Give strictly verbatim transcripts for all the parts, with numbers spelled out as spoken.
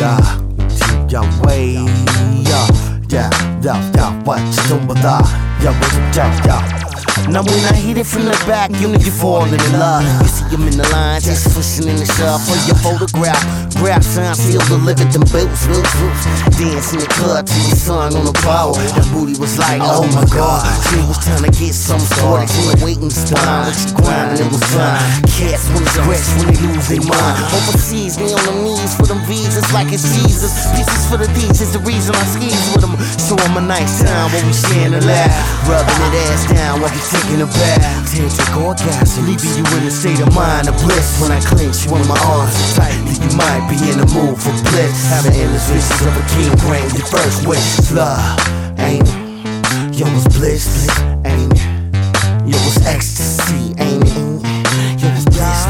다 야 way yeah yeah yeah yeah what you doing with that yeah what you yeah yeah. Now when I hit it from the back, you know you falling in love. You see him in the lines, he's pushing in the shop for your photograph. Grab sign, seal the living, them boots, boots, boots. Dance in the club till the sun on the power. That booty was like, oh my god. She was trying to get some started, she was waiting to start. But she grinding, it was fine. Cats when it's rest, when they lose their mind. Overseas, they on them knees for them visas like it's Jesus. Pieces for the D's is the reason I skis with them. Show them a nice time while we sharing the laugh. Rubbing that ass down while we taking a bath. Tantric orgasm, leaving you in a state of mind of bliss. When I clench one of my arms tight, then you might be in the mood for bliss. Having endless wishes of a king, bring your first wish. Love, ain't it? Yo, it's bliss, ain't it? Yo, it's ecstasy, ain't it? Yo, it's bliss,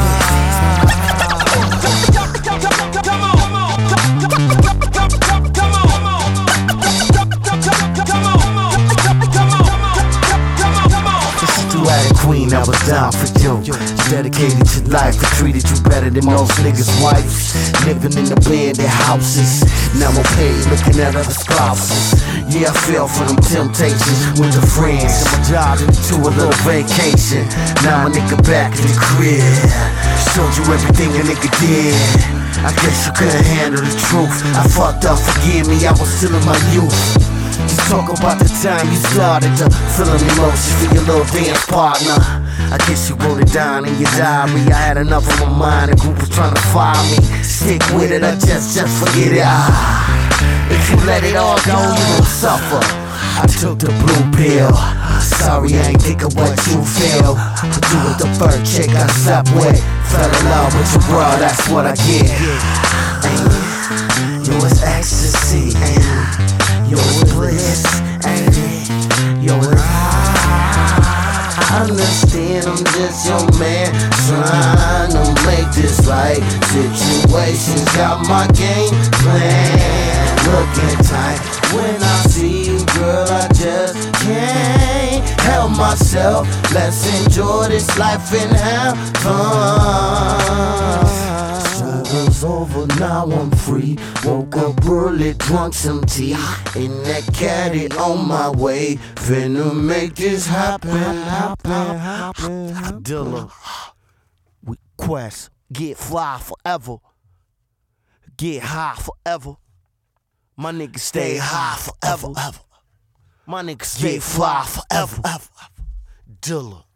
queen, I was down for you. Dedicated to life, I treated you better than most niggas' wives. Living in abandoned houses, now I'm paid looking at other spouses. Yeah, I fell for them temptations with the friends. And my job into a little vacation. Now a nigga back in the crib. Showed you everything a nigga did. I guess you couldn't handle the truth. I fucked up, forgive me, I was still in my youth. You talk about the time you started to feel an emotion for your little dance partner. I guess you wrote it down in your diary. I had enough on my mind, the group was trying to fire me. Stick with it or just, just forget it. Ah, if you let it all go, you gon' suffer. I took the blue pill. Sorry, I ain't think of what you feel. But you was the first chick I slept with. Fell in love with your girl, that's what I get. Ain't you was ecstasy, ain't it? Yo, it's bliss, ain't it? Yo, it's I understand I'm just your man, trying to make this right. Situations got my game plan, looking tight. When I see you, girl, I just can't help myself. Let's enjoy this life and have fun. Struggle's over, now I'm free. Woke up early, drunk some tea. In that caddy on my way. Finna make this happen, happen, happen. Dilla, we quest, get fly forever. Get high forever. My niggas stay high forever, ever. My niggas stay fly forever, ever. Dilla.